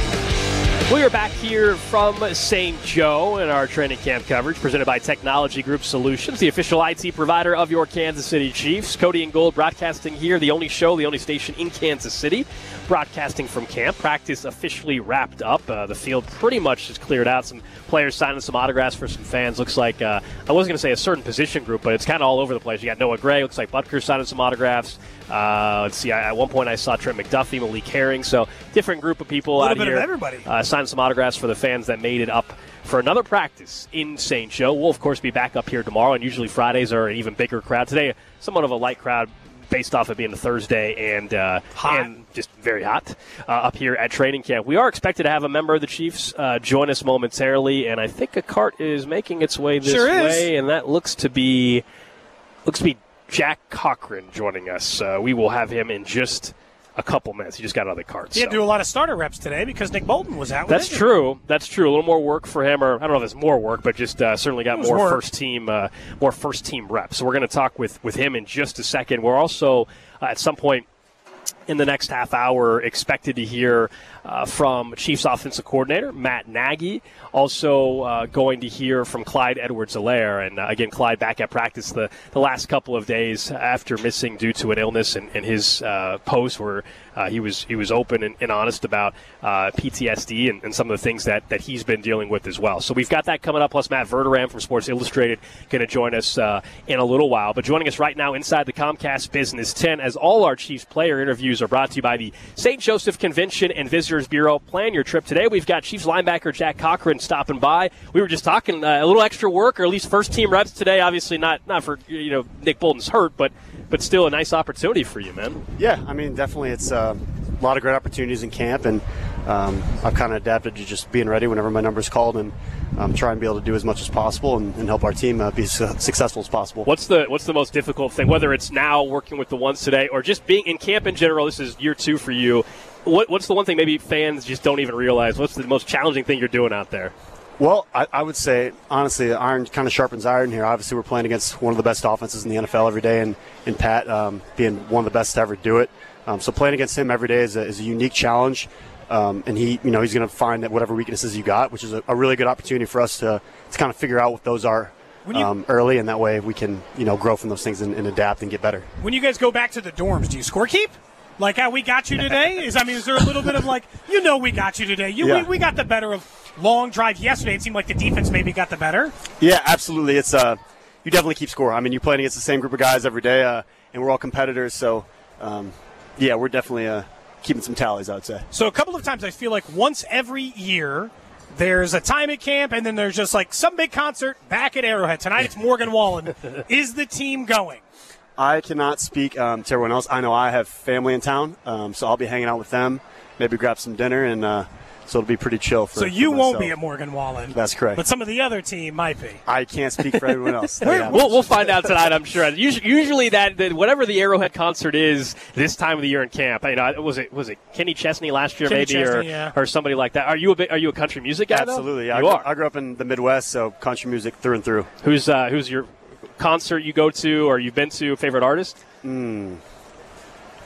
We are back here from Saint Joe in our training camp coverage presented by Technology Group Solutions, the official I T provider of your Kansas City Chiefs. Cody and Gold broadcasting here, the only show, the only station in Kansas City, broadcasting from camp. Practice officially wrapped up. Uh, the field pretty much is cleared out. Some players signing some autographs for some fans. Looks like, uh, I wasn't going to say a certain position group, but it's kind of all over the place. You got Noah Gray. Looks like Butker signing some autographs. Uh, let's see, I, at one point I saw Trent McDuffie, Malik Herring, so different group of people out here. A little bit here, of everybody. Uh, signing some autographs for the fans that made it up for another practice in Saint Joe. We'll, of course, be back up here tomorrow, and usually Fridays are an even bigger crowd. Today, somewhat of a light crowd based off of being a Thursday and, uh, and just very hot uh, up here at training camp. We are expected to have a member of the Chiefs uh, join us momentarily, and I think a cart is making its way this sure way, and that looks to be looks to be Jack Cochran joining us. Uh, we will have him in just a couple minutes. He just got out of the cart. He had to so. do a lot of starter reps today because Nick Bolton was out. That's true. That's true. A little more work for him, or I don't know if it's more work, but just uh, certainly got more work. first team, uh, more first team reps. So we're going to talk with with him in just a second. We're also uh, at some point in the next half hour expected to hear uh, from Chiefs offensive coordinator Matt Nagy. Also uh, going to hear from Clyde Edwards-Helaire. And uh, again, Clyde back at practice the, the last couple of days after missing due to an illness, and, and his uh, post where uh, he was he was open and, and honest about uh, P T S D and, and some of the things that, that he's been dealing with as well. So we've got that coming up, plus Matt Verderam from Sports Illustrated going to join us uh, in a little while. But joining us right now inside the Comcast Business tent, as all our Chiefs player interviews are brought to you by the Saint Joseph Convention and Visitors Bureau. Plan your trip today. We've got Chiefs linebacker Jack Cochran stopping by. We were just talking uh, a little extra work, or at least first team reps today. Obviously not not for, you know, Nick Bolton's hurt, but but still a nice opportunity for you, man. Yeah, I mean, definitely it's uh, a lot of great opportunities in camp, and um, I've kind of adapted to just being ready whenever my number's called, and um, try and be able to do as much as possible and, and help our team uh, be as successful as possible. What's the what's the most difficult thing, whether it's now working with the ones today or just being in camp in general? This is year two for you. What, what's the one thing maybe fans just don't even realize? What's the most challenging thing you're doing out there? Well, I, I would say, honestly, iron kind of sharpens iron here. Obviously, we're playing against one of the best offenses in the N F L every day, and, and Pat um, being one of the best to ever do it. Um, so playing against him every day is a, is a unique challenge, um, and he, you know, he's going to find that whatever weaknesses you got, which is a, a really good opportunity for us to, to kind of figure out what those are you, um, early, and that way we can, you know, grow from those things and, and adapt and get better. When you guys go back to the dorms, do you score keep? Like how we got you today? Is I mean, is there a little bit of like, you know, we got you today. You, yeah. we, we got the better of long drive yesterday. It seemed like the defense maybe got the better. Yeah, absolutely. It's uh, you definitely keep score. I mean, you're playing against the same group of guys every day, uh, and we're all competitors. So, um, yeah, we're definitely uh, keeping some tallies, I would say. So a couple of times I feel like once every year there's a time at camp, and then there's just like some big concert back at Arrowhead. Tonight it's Morgan Wallen. Is the team going? I cannot speak um, to everyone else. I know I have family in town, um, so I'll be hanging out with them, maybe grab some dinner, and uh, so it'll be pretty chill for So you for won't be at Morgan Wallen. That's correct. But some of the other team might be. I can't speak for everyone else. we'll, we'll find out tonight, I'm sure. Usually, usually that, that whatever the Arrowhead concert is this time of the year in camp, you know, was it was it Kenny Chesney last year, Kenny maybe, Chesney, or yeah. or somebody like that? Are you a bit, are you a country music guy? Absolutely, though? yeah. You I, are. I grew up in the Midwest, so country music through and through. Who's uh, who's your concert you go to or you've been to, favorite artist? Mm.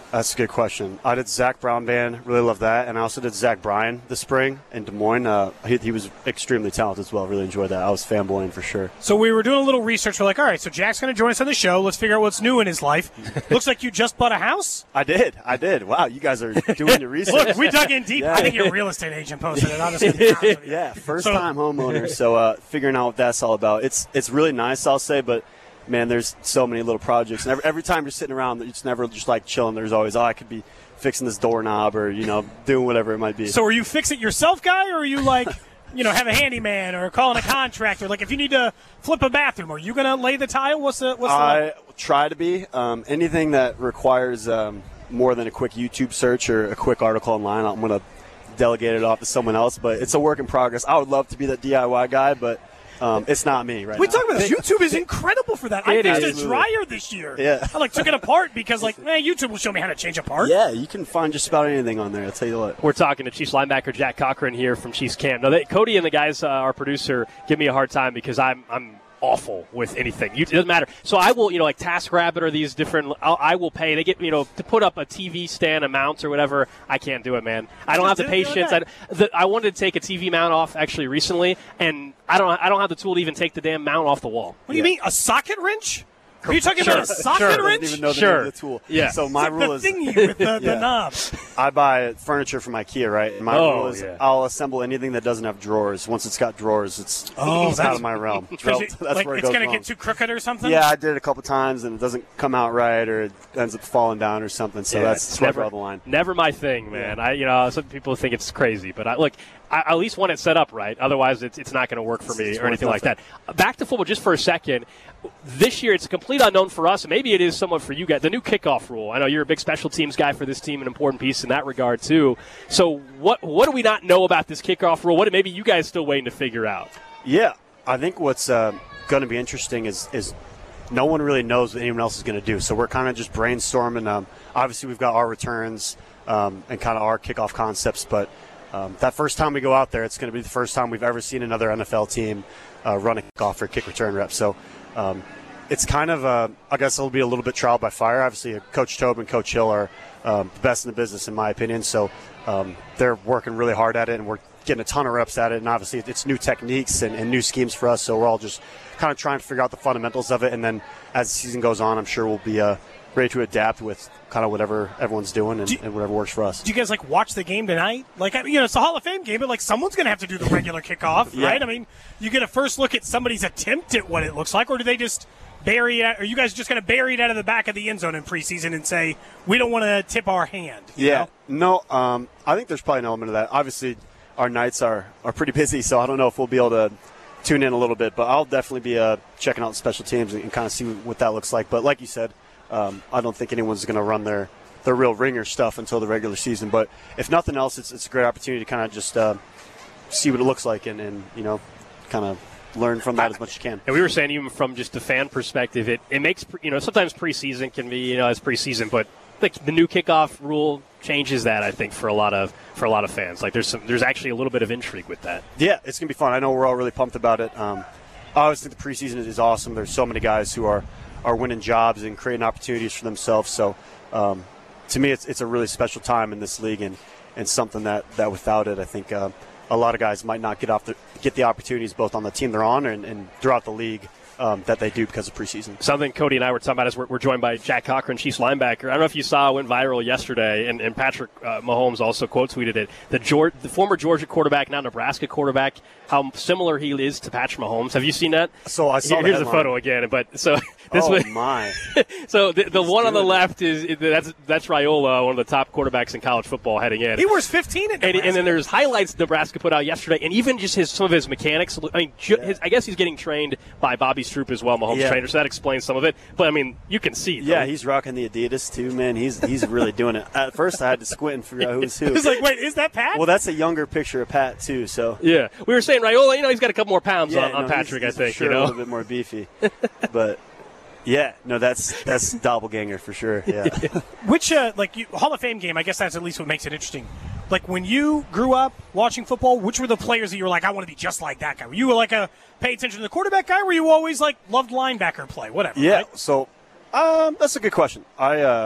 That's a good question. I did Zach Brown Band, really love that, and I also did Zach Bryan this spring in Des Moines. Uh, he, he was extremely talented as well. Really enjoyed that. I was fanboying for sure. So we were doing a little research. We're like, all right, so Jack's going to join us on the show. Let's figure out what's new in his life. Looks like you just bought a house. I did. I did. Wow, you guys are doing your research. Look, we dug in deep. Yeah. I think your real estate agent posted it. I'm just gonna be honest with you. Yeah, first so, time homeowner. So uh, figuring out what that's all about. It's it's really nice, I'll say, but. Man, there's so many little projects. And every, every time you're sitting around, it's never just like chilling. There's always, oh, I could be fixing this doorknob or, you know, doing whatever it might be. So are you fix-it-yourself guy, or are you like, you know, have a handyman or calling a contractor? Like if you need to flip a bathroom, are you going to lay the tile? What's the what's the I like? try to be. Um, anything that requires um, more than a quick YouTube search or a quick article online, I'm going to delegate it off to someone else. But it's a work in progress. I would love to be that D I Y guy, but Um, it's not me right we now. We talk about this. YouTube is incredible for that. I fixed a dryer this year. Yeah. I like took it apart because like, man, YouTube will show me how to change a part. Yeah, you can find just about anything on there. I'll tell you what. We're talking to Chiefs linebacker Jack Cochran here from Chiefs Camp. Now, they, Cody and the guys, uh, our producer, give me a hard time because I'm I'm awful with anything. You, it doesn't matter. So I will, you know, like TaskRabbit or these different, I'll, I will pay. They get, you know, to put up a T V stand, a mount or whatever. I can't do it, man. I don't have the patience. I, the, I wanted to take a T V mount off actually recently, and I don't I don't have the tool to even take the damn mount off the wall. What do you yeah. mean, a socket wrench? Are you talking sure. about a socket sure. wrench? I don't even know the sure. name of the tool. Yeah. So my it's rule the is thingy with the, yeah. the knobs. I buy furniture from IKEA, right? And my oh, rule is yeah. I'll assemble anything that doesn't have drawers. Once it's got drawers, it's, oh, it's out of my realm. It, that's like, where it it's goes going wrong. to get too crooked or something? Yeah, I did it a couple times, and it doesn't come out right, or it ends up falling down or something. So yeah, that's, that's where I never, draw the line. Never my thing, man. Yeah. I, you know, some people think it's crazy, but I look. I at least want it set up right. Otherwise, it's, it's not going to work for me it's or anything like nothing. that. Back to football just for a second. This year, it's a complete unknown for us. Maybe it is somewhat for you guys. The new kickoff rule. I know you're a big special teams guy for this team, an important piece in that regard, too. So what what do we not know about this kickoff rule? What maybe you guys still waiting to figure out? Yeah, I think what's uh, going to be interesting is, is no one really knows what anyone else is going to do. So we're kind of just brainstorming. Um, obviously, we've got our returns um, and kind of our kickoff concepts, but Um, that first time we go out there, it's going to be the first time we've ever seen another N F L team uh, run a kickoff for a kick return rep. So um, it's kind of, uh, I guess it'll be a little bit trial by fire. Obviously, Coach Tobin and Coach Hill are um, the best in the business, in my opinion. So um, they're working really hard at it, and we're getting a ton of reps at it. And obviously, it's new techniques and, and new schemes for us. So we're all just kind of trying to figure out the fundamentals of it. And then as the season goes on, I'm sure we'll be uh, ready to adapt with kind of whatever everyone's doing and, do, and whatever works for us. Do you guys like watch the game tonight? Like, you know, it's a Hall of Fame game, but like someone's going to have to do the regular kickoff, yeah. right? I mean, you get a first look at somebody's attempt at what it looks like, or do they just bury it? Out, are you guys just going to bury it out of the back of the end zone in preseason and say we don't want to tip our hand? Yeah, know? no. Um, I think there's probably an element of that. Obviously, our nights are are pretty busy, so I don't know if we'll be able to tune in a little bit, but I'll definitely be uh, checking out the special teams and, and kind of see what that looks like. But like you said. Um, I don't think anyone's going to run their, their real ringer stuff until the regular season. But if nothing else, it's, it's a great opportunity to kind of just uh, see what it looks like and, and you know, kind of learn from that as much as you can. And we were saying even from just the fan perspective, it, it makes, you know, sometimes preseason can be, you know, as preseason, but like the new kickoff rule changes that, I think, for a lot of for a lot of fans. Like there's some, there's actually a little bit of intrigue with that. Yeah, it's going to be fun. I know we're all really pumped about it. Um, I always think the preseason is, is awesome. There's so many guys who are – are winning jobs and creating opportunities for themselves. So um, to me, it's it's a really special time in this league and, and something that, that without it, I think uh, a lot of guys might not get off the, get the opportunities both on the team they're on and, and throughout the league um, that they do because of preseason. Something Cody and I were talking about is we're, we're joined by Jack Cochran, Chiefs linebacker. I don't know if you saw, it went viral yesterday, and, and Patrick uh, Mahomes also quote tweeted it. The, George, the former Georgia quarterback, now Nebraska quarterback, how similar he is to Patrick Mahomes. Have you seen that? So I saw Here, the Here's a photo again, but so this oh was, my. So the, the one on the left is that's that's Raiola, one of the top quarterbacks in college football heading in. He wears fifteen at Nebraska. And, and then there's highlights Nebraska put out yesterday, and even just his some of his mechanics. I mean, ju- his, I guess he's getting trained by Bobby Stroop as well, Mahomes yeah. trainer, so that explains some of it. But I mean, you can see. Yeah, though. he's rocking the Adidas too, man. He's he's really doing it. At first, I had to squint and figure out who's who. It's like, wait, is that Pat? Well, that's a younger picture of Pat too. So yeah, we were saying Raiola. You know, he's got a couple more pounds yeah, on, on no, Patrick. he's, he's I think sure you know a little bit more beefy, but. Yeah, no, that's that's doppelganger for sure. Yeah. Which uh, like you, Hall of Fame game? I guess that's at least what makes it interesting. Like when you grew up watching football, which were the players that you were like, I want to be just like that guy? Were you like a pay attention to the quarterback guy? Or were you always like loved linebacker play, whatever? Yeah. Right? So um, that's a good question. I uh,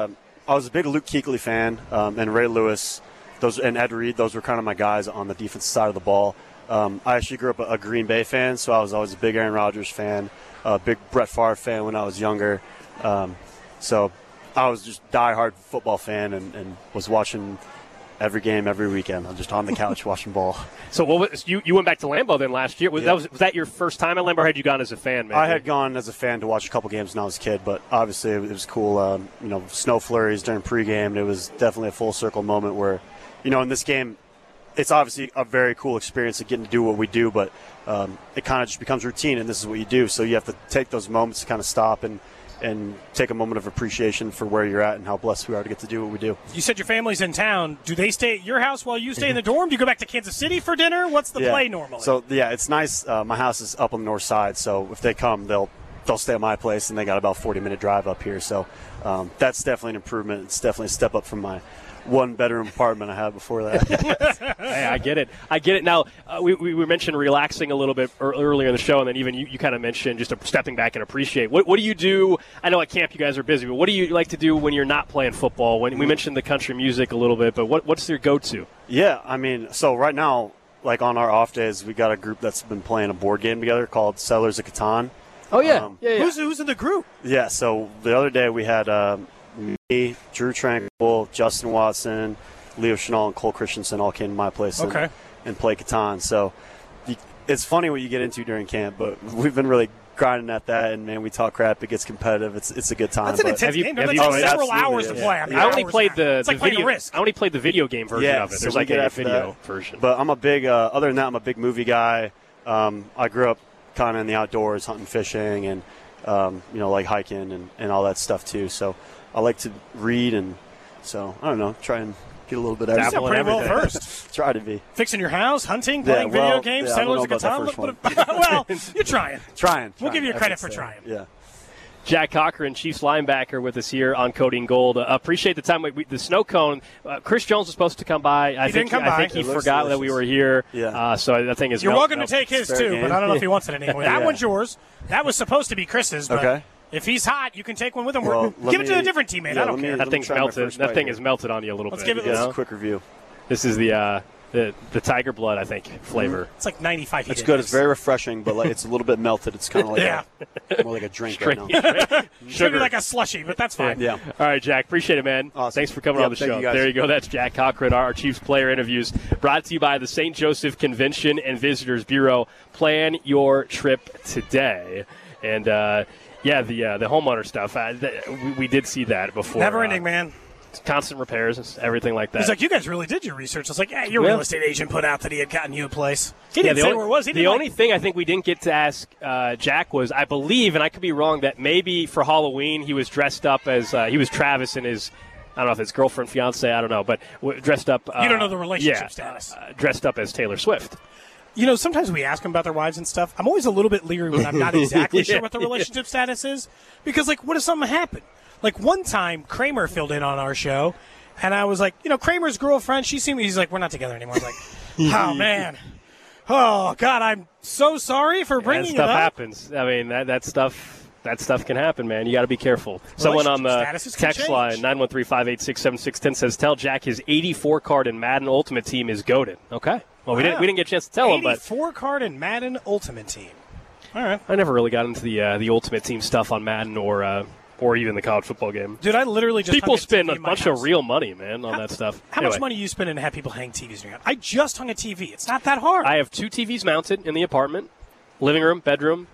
I was a big Luke Kuechly fan, um, and Ray Lewis, those and Ed Reed. Those were kind of my guys on the defensive side of the ball. Um, I actually grew up a, a Green Bay fan, so I was always a big Aaron Rodgers fan, a big Brett Favre fan when I was younger. Um, so I was just a diehard football fan and, and was watching every game every weekend. I'm just on the couch watching ball. So what was, you you went back to Lambeau then last year? Was, yeah. that was, was that your first time at Lambeau, or had you gone as a fan? Maybe? I had gone as a fan to watch a couple games when I was a kid, but obviously it was cool. Um, you know, snow flurries during pregame, and it was definitely a full circle moment where, you know, in this game, it's obviously a very cool experience of getting to do what we do, but um, it kind of just becomes routine, and this is what you do. So you have to take those moments to kind of stop and and take a moment of appreciation for where you're at and how blessed we are to get to do what we do. You said your family's in town. Do they stay at your house while you stay in the dorm? Do you go back to Kansas City for dinner? What's the yeah. play normally? So, yeah, it's nice. Uh, my house is up on the north side, so if they come, they'll they'll stay at my place, and they got about a forty-minute drive up here. So um, that's definitely an improvement. It's definitely a step up from my one-bedroom apartment I had before that. Hey, I get it. I get it. Now, uh, we, we we mentioned relaxing a little bit earlier in the show, and then even you, you kind of mentioned just a stepping back and appreciate. What, what do you do? I know at camp you guys are busy, but what do you like to do when you're not playing football? When we mentioned the country music a little bit, but what what's your go-to? Yeah, I mean, so right now, like on our off days, we got a group that's been playing a board game together called Settlers of Catan. Oh, yeah. Um, yeah, yeah. Who's, who's in the group? Yeah, so the other day we had um, me, Drew Tranquil, Justin Watson, Leo Chenal, and Cole Christensen all came to my place okay. and, and play Catan. So the, it's funny what you get into during camp, but we've been really grinding at that, and, man, we talk crap. It gets competitive. It's it's a good time. That's an intense you, game. That's like several hours to play. I, mean, I only played the, it's the like video. Risk. I only played the video game version yeah, of it. So There's like a video that. version. But I'm a big, uh, other than that, I'm a big movie guy. Um, I grew up kind of in the outdoors, hunting, fishing, and, um, you know, like hiking and, and all that stuff too. So I like to read, and so, I don't know, try and get a little bit of everything. Pretty well versed. Try to be. Fixing your house, hunting, playing yeah, well, video games, yeah, Settlers of Catan. Well, you're trying. Trying. We'll trying. give you credit for say. trying. Yeah. Jack Cochran, Chiefs linebacker, with us here on Cody and Gold. Uh, appreciate the time. We, we, the snow cone. Uh, Chris Jones was supposed to come by. I he think didn't come I by. think he It forgot that we were here. Yeah. Uh, so I think is you're melt, welcome melt. to take his Fair too, game. but I don't know if he wants it anymore. That yeah. one's yours. That was supposed to be Chris's. But okay. If he's hot, you can take one with him. Well, give me, it to a different teammate. Yeah, I don't me, care. That thing's melted. That thing here. is melted on you a little Let's bit. give it you Let's know? a quick review. This is the uh, the the tiger blood, I think, flavor. It's like ninety-five heat It's good. It's very refreshing, but like it's a little bit melted. It's kind of like yeah. a, more like a drink Straight, right now. Sugar. Should be like a slushy, but that's fine. Yeah. All right, Jack. Appreciate it, man. Awesome. Thanks for coming yep, on the thank show. You guys. There you go. That's Jack Cochran, our Chiefs player interviews, brought to you by the Saint Joseph Convention and Visitors Bureau. Plan your trip today. And, uh, yeah, the uh, the homeowner stuff, uh, th- we, we did see that before. Never uh, ending, man. Constant repairs and everything like that. He's like, you guys really did your research. I was like, yeah, your yeah. real estate agent put out that he had gotten you a place. He yeah, didn't say only, where it was. He the didn't only like- thing I think we didn't get to ask uh, Jack was, I believe, and I could be wrong, that maybe for Halloween he was dressed up as uh, he was Travis and his. I don't know if it's girlfriend, fiance, I don't know, but w- dressed up. Uh, you don't know the relationship yeah, status. Uh, dressed up as Taylor Swift. You know, sometimes we ask them about their wives and stuff. I'm always a little bit leery when I'm not exactly yeah, sure what the relationship yeah. status is. Because, like, what if something happened? Like, one time, Kramer filled in on our show, and I was like, you know, Kramer's girlfriend, she seemed, he's like, we're not together anymore. I was like, oh, man. Oh, God, I'm so sorry for bringing yeah, that stuff it up. happens. I mean, that, that stuff... That stuff can happen, man. You got to be careful. Someone on the text line, nine one three, five eight six, seven six one zero, says, tell Jack his eighty-four card in Madden Ultimate Team is goated. Okay. Well, wow. we didn't we didn't get a chance to tell him, but eighty-four card in Madden Ultimate Team. All right. I never really got into the uh, the Ultimate Team stuff on Madden or uh, or even the college football game. Dude, I literally just people hung spend a, a bunch of real money, man, on how, that stuff. How anyway. much money you spending to have people hang T Vs in your house? I just hung a T V. It's not that hard. I have two T Vs mounted in the apartment, living room, bedroom.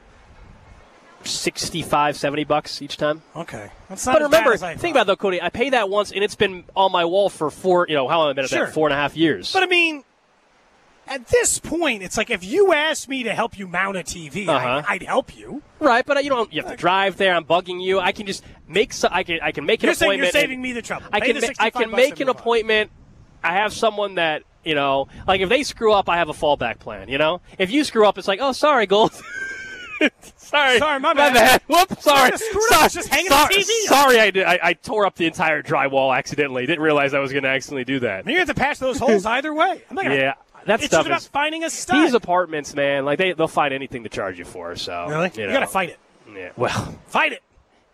sixty-five, seventy bucks each time. Okay. That's not but as remember, bad as I think thought. about though, Cody, I paid that once and it's been on my wall for four, you know, how long have I been at sure. that? Four and a half years. But I mean, at this point, it's like if you asked me to help you mount a T V, uh-huh. I, I'd help you. Right, but you don't. You have to drive there. I'm bugging you. I can just make. So, I can. I can make an you're appointment. Saying you're saving me the trouble. I Pay can. the Ma- I can make an appointment. I have someone that you know. Like if they screw up, I have a fallback plan. You know, if you screw up, it's like, oh, sorry, Gold. sorry, sorry, my bad. bad. Whoops, sorry. sorry. Just hanging sorry, the T V. Sorry, I did. I, I tore up the entire drywall accidentally. Didn't realize I was going to accidentally do that. You have to patch those holes either way. I'm not gonna, yeah. That it's stuff just about is, finding a stud. These apartments, man, like they they'll find anything to charge you for. So really, you, you know. got to fight it. Yeah, well, fight it.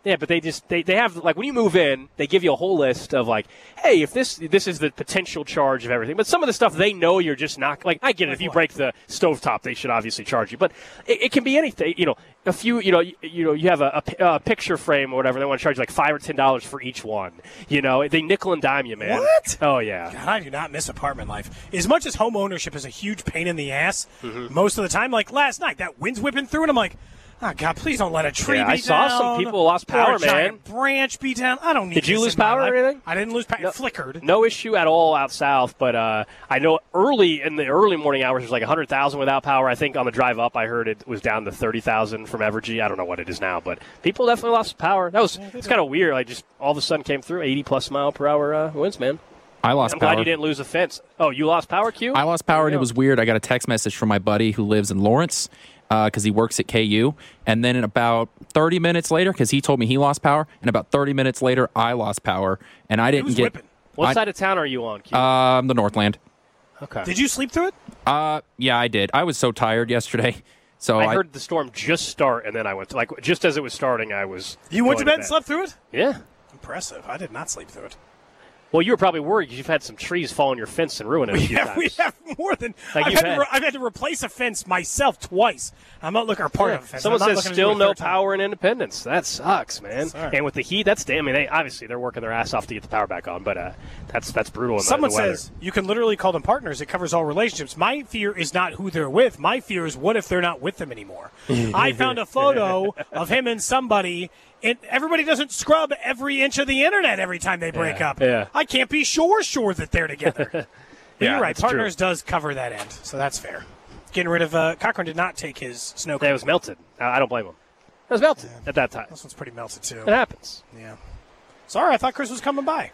Yeah, but they just they, they have like when you move in, they give you a whole list of like, hey, if this this is the potential charge of everything. But some of the stuff they know you're just not like. I get it. If you break the stovetop, they should obviously charge you. But it, it can be anything. You know, a few. You know, you, you know, you have a, a, a picture frame or whatever. They want to charge you like five or ten dollars for each one. You know, they nickel and dime you, man. What? Oh yeah. God, I do not miss apartment life. As much as home ownership is a huge pain in the ass, mm-hmm. most of the time, like last night, that wind's whipping through, and I'm like. Oh, God, please don't let a tree yeah, be I down. I saw some people lost power, or a man. Giant branch be down. I don't need Did you this lose in my power life. or anything? I didn't lose power. No, it flickered. No issue at all out south, but uh, I know early in the early morning hours, there's like one hundred thousand without power. I think on the drive up, I heard it was down to thirty thousand from Evergy. I don't know what it is now, but people definitely lost power. That was It's kind of weird. Like just all of a sudden came through eighty plus mile per hour uh, winds, man. I lost I'm power. glad you didn't lose a fence. Oh, you lost power, Q? I lost power, and it was weird. I got a text message from my buddy who lives in Lawrence because uh, he works at K U. And then in about thirty minutes later, because he told me he lost power, and about thirty minutes later, I lost power. And I didn't Who's get... Whipping? What I, side of town are you on, Q? Um, the Northland. Okay. Did you sleep through it? Uh, yeah, I did. I was so tired yesterday. So I, I heard the storm just start, and then I went to, like, just as it was starting, I was You went to bed, to and slept through it? Yeah. Impressive. I did not sleep through it. Well, you were probably worried because you've had some trees fall on your fence and ruin it a We few have, times. we have more than Like I've, you've had had. To re- I've had to replace a fence myself twice. I'm not looking at part Yeah. of a fence. Someone I'm not says looking to still do a no third time. power in Independence. That sucks, man. Sorry. And with the heat, that's damn. I mean, they obviously they're working their ass off to get the power back on, but uh, that's that's brutal. In Someone the, the weather. says you can literally call them partners. It covers all relationships. My fear is not who they're with. My fear is what if they're not with them anymore. I found a photo of him and somebody. And everybody doesn't scrub every inch of the internet every time they break Yeah, up. yeah. I can't be sure sure that they're together. But Yeah, you're right. that's Partners true. does cover that end, so that's fair. Getting rid of uh, Cochran did not take his snow. Yeah, it was melted. I I don't blame him. It was melted Yeah. at that time. This one's pretty melted too. It happens. Yeah. Sorry, I thought Chris was coming by.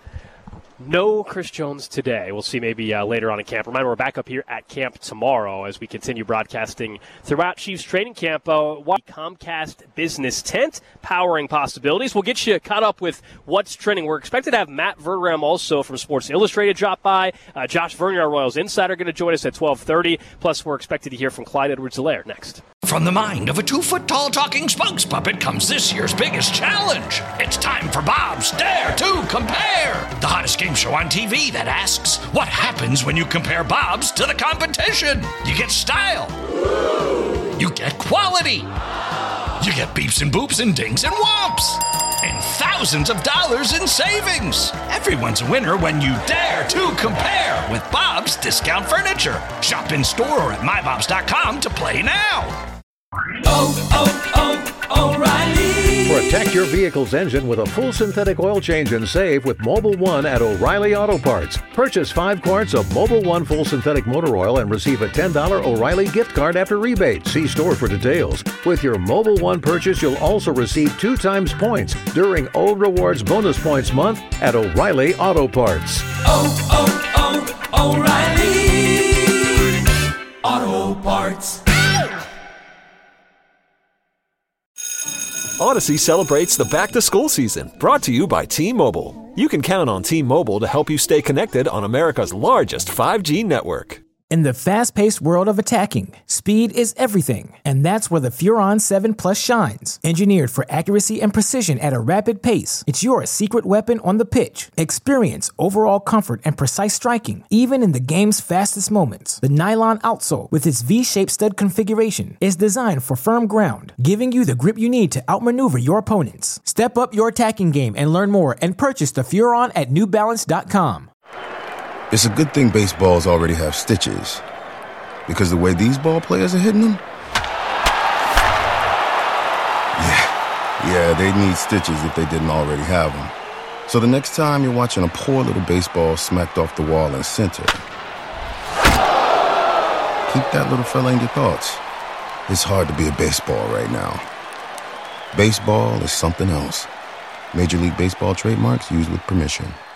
No Chris Jones today. We'll see maybe uh, later on in camp. Remember, we're back up here at camp tomorrow as we continue broadcasting throughout Chiefs training camp. Uh, Comcast Business Tent, powering possibilities. We'll get you caught up with what's trending. We're expected to have Matt Verderame also from Sports Illustrated drop by. Uh, Josh Vernier, our Royals insider, going to join us at twelve thirty. Plus, we're expected to hear from Clyde Edwards-Helaire next. From the mind of a two-foot-tall talking spokes puppet comes this year's biggest challenge. It's time for Bob's Dare to Compare, the hottest game show on T V that asks, what happens when you compare Bob's to the competition? You get style. You get quality. You get beeps and boops and dings and whomps. And thousands of dollars in savings. Everyone's a winner when you dare to compare with Bob's Discount Furniture. Shop in store or at my bobs dot com to play now. Oh, oh, oh, O'Reilly. Protect your vehicle's engine with a full synthetic oil change and save with Mobil one at O'Reilly Auto Parts. Purchase five quarts of Mobil one full synthetic motor oil and receive a ten dollars O'Reilly gift card after rebate. See store for details. With your Mobil one purchase, you'll also receive two times points during O Rewards Bonus Points Month at O'Reilly Auto Parts. Oh, oh, oh, O'Reilly Auto Parts. Odyssey celebrates the back-to-school season, brought to you by T-Mobile. You can count on T-Mobile to help you stay connected on America's largest five G network. In the fast-paced world of attacking, speed is everything, and that's where the Furon seven Plus shines. Engineered for accuracy and precision at a rapid pace, it's your secret weapon on the pitch. Experience overall comfort and precise striking, even in the game's fastest moments. The nylon outsole, with its V-shaped stud configuration, is designed for firm ground, giving you the grip you need to outmaneuver your opponents. Step up your attacking game and learn more and purchase the Furon at new balance dot com. It's a good thing baseballs already have stitches, because the way these ball players are hitting them, yeah, yeah, they need stitches if they didn't already have them. So the next time you're watching a poor little baseball smacked off the wall in center, keep that little fella in your thoughts. It's hard to be a baseball right now. Baseball is something else. Major League Baseball trademarks used with permission.